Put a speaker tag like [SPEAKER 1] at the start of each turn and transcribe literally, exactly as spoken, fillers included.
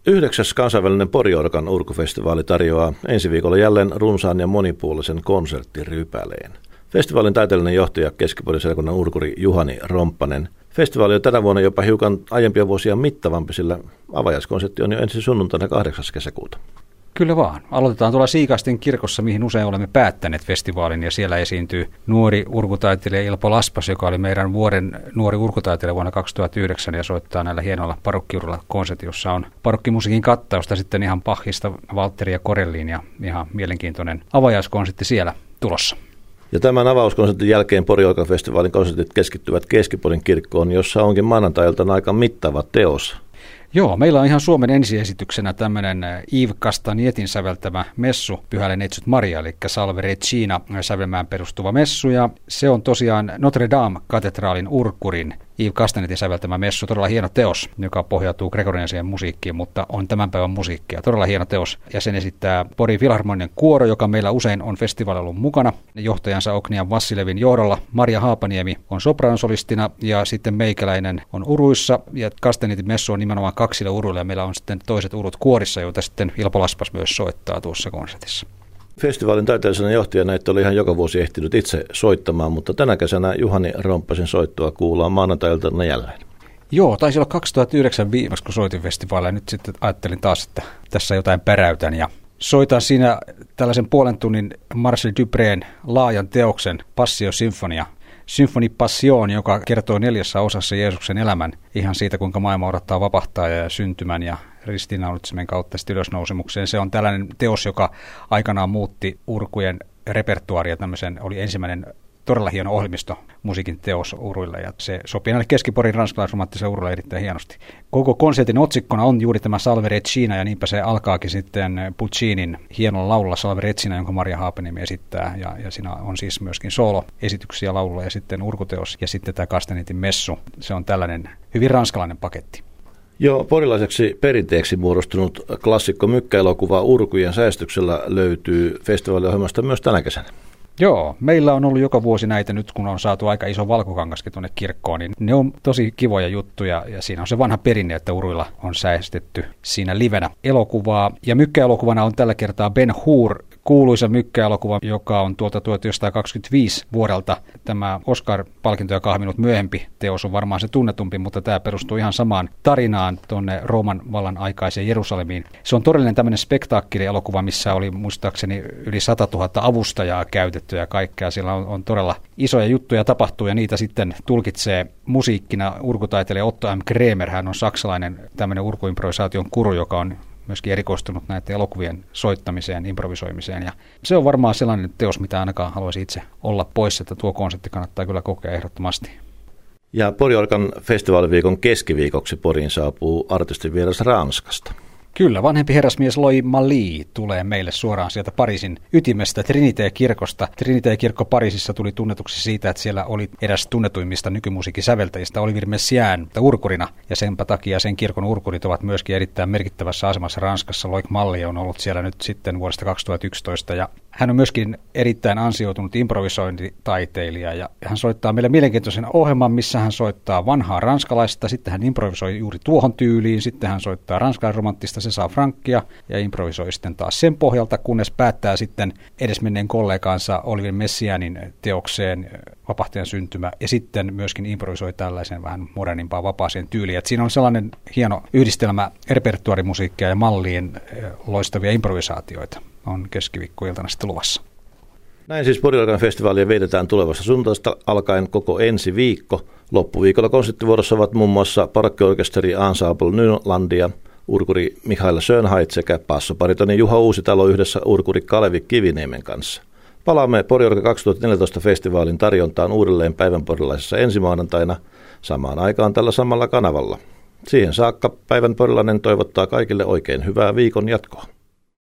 [SPEAKER 1] Yhdeksäs kansainvälinen Pori-Orkan urkufestivaali tarjoaa ensi viikolla jälleen runsaan ja monipuolisen konserttirypäleen. Festivaalin taiteellinen johtaja Keski-Pori-seutukunnan urkuri Juhani Romppanen. Festivaali on tänä vuonna jopa hiukan aiempia vuosia mittavampi, sillä avajaiskonsertti on jo ensi sunnuntaina kahdeksas kesäkuuta.
[SPEAKER 2] Kyllä vaan. Aloitetaan tuolla Siikaisten kirkossa, mihin usein olemme päättäneet festivaalin, ja siellä esiintyy nuori urkutaiteilija Ilpo Laspas, joka oli meidän vuoden nuori urkutaiteilija vuonna kaksituhattayhdeksän ja soittaa näillä hienoilla parokkiurulla konsertti, jossa on parokkimusiikin kattausta sitten ihan Bachista, Walteria, Corelliin ja ihan mielenkiintoinen avajaiskonsertti siellä tulossa.
[SPEAKER 1] Ja tämän avauskonsertin jälkeen Pori-Orkan-festivaalin konsertit keskittyvät Keski-Porin kirkkoon, jossa onkin maanantailtana aika mittava teos.
[SPEAKER 2] Joo, meillä on ihan Suomen ensiesityksenä tämmöinen Yves Castagnetin säveltämä messu, Pyhälle Neitsyt Maria, eli Salve Regina sävelmään perustuva messu, ja se on tosiaan Notre Dame-katedraalin urkurin Yves Castagnetin säveltämä messu, todella hieno teos, joka pohjautuu gregorianiseen musiikkiin, mutta on tämän päivän musiikkia, todella hieno teos, ja sen esittää Porin Filharmoninen kuoro, joka meillä usein on festivaalilla ollut mukana, johtajansa Oknian Vassilevin johdolla. Marja Haapaniemi on sopraanosolistina, ja sitten meikäläinen on uruissa, ja Castagnetin messu on nimenomaan kaksille uruille, ja meillä on sitten toiset urut kuorissa, joita sitten Ilpo Laspas myös soittaa tuossa konsertissa.
[SPEAKER 1] Festivaalin taiteellisena johtajana et ole ihan joka vuosi ehtinyt itse soittamaan, mutta tänä kesänä Juhani Romppasen soittoa kuullaan maanantailtana jälleen.
[SPEAKER 2] Joo, taisi olla kaksituhattayhdeksän viimeksi, kun soitin festivaalilla, ja nyt sitten ajattelin taas, että tässä jotain peräytän, ja soitan siinä tällaisen puolen tunnin Marcel Duprén laajan teoksen Passio-symfonia, Symphony Passion, joka kertoo neljässä osassa Jeesuksen elämän, ihan siitä, kuinka maailma odottaa vapahtaa ja syntymän ja ristiinnaulitsemen kautta sitten ylösnousemukseen. Se on tällainen teos, joka aikanaan muutti urkujen repertuaaria. Tämmöisen oli ensimmäinen todella hieno ohjelmisto musiikin teos uruille, ja se sopii näille Keski-Porin ranskalaisromantisille uruille erittäin hienosti. Koko konsertin otsikkona on juuri tämä Salve Regina, ja niinpä se alkaakin sitten Puccinin hienolla laululla Salve Regina, jonka Marja Haapaniemi esittää, ja, ja siinä on siis myöskin soolo-esityksiä laululla, ja sitten urkuteos, ja sitten tämä Castagnetin messu. Se on tällainen hyvin ranskalainen paketti.
[SPEAKER 1] Jo porilaiseksi perinteeksi muodostunut klassikko mykkäelokuva Urkujen säestyksellä löytyy festivaaliohjelmasta myös tänä kesänä.
[SPEAKER 2] Joo, meillä on ollut joka vuosi näitä nyt, kun on saatu aika iso valkokangaskin tuonne kirkkoon, niin ne on tosi kivoja juttuja, ja siinä on se vanha perinne, että uruilla on säestetty siinä livenä elokuvaa. Ja mykkäelokuvana on tällä kertaa Ben Hur, kuuluisa mykkäelokuva, joka on tuolta tuhatyhdeksänsataakaksikymmentäviisi vuodelta. Tämä Oscar-palkintoja kahminut myöhempi teos on varmaan se tunnetumpi, mutta tämä perustuu ihan samaan tarinaan tuonne Rooman vallan aikaiseen Jerusalemiin. Se on todellinen tämmöinen spektaakkeli-elokuva, missä oli muistaakseni yli sata tuhatta avustajaa käytetty ja kaikkea. Siellä on, on todella isoja juttuja tapahtuu, ja niitä sitten tulkitsee musiikkina urkutaiteilija Otto M. Kremer. Hän on saksalainen tämmöinen urkuimprovisaation kuru, joka on myöskin erikoistunut näiden elokuvien soittamiseen, improvisoimiseen. Ja se on varmaan sellainen teos, mitä ainakaan haluaisi itse olla pois, että tuo konsertti kannattaa kyllä kokea ehdottomasti.
[SPEAKER 1] Ja Pori-Orkan festivaaliviikon keskiviikoksi Poriin saapuu artistivieras Ranskasta.
[SPEAKER 2] Kyllä, vanhempi herrasmies Loi Mali tulee meille suoraan sieltä Pariisin ytimestä Trinité-kirkosta. Trinité-kirkko Pariisissa tuli tunnetuksi siitä, että siellä oli eräs tunnetuimmista nykymusiikin säveltäjistä Olivier Messiaen urkurina, ja senpä takia sen kirkon urkurit ovat myöskin erittäin merkittävässä asemassa Ranskassa. Loi Mali on ollut siellä nyt sitten vuodesta kaksituhattayksitoista, ja hän on myöskin erittäin ansioitunut improvisointitaiteilija, ja hän soittaa meille mielenkiintoisen ohjelman, missä hän soittaa vanhaa ranskalaista, sitten hän improvisoi juuri tuohon tyyliin, sitten hän soittaa ranskalaisromanttista, se saa frankkia, ja improvisoi sitten taas sen pohjalta, kunnes päättää sitten edesmenneen kollegaansa Olivier Messiaenin teokseen Vapahtajan syntymä, ja sitten myöskin improvisoi tällaisen vähän modernimpaan vapaaseen tyyliin. Et siinä on sellainen hieno yhdistelmä repertuaarimusiikkia ja Mallien loistavia improvisaatioita on keskiviikkoiltana sitten luvassa.
[SPEAKER 1] Näin siis Pori-Orkan festivaalia vietetään tulevasta sunnuntaista alkaen koko ensi viikko. Loppuviikolla konserttivuorossa ovat muun muassa parokkiorkesteri Ensemble Nylandia, urkuri Mihail Schönheit sekä bassoparitoni Juha Uusitalo yhdessä urkuri Kalevi Kiviniemen kanssa. Palaamme Pori-Orka kaksituhattaneljätoista festivaalin tarjontaan uudelleen päivän porilaisessa ensi maanantaina samaan aikaan tällä samalla kanavalla. Siihen saakka päivän porilainen toivottaa kaikille oikein hyvää viikon jatkoa.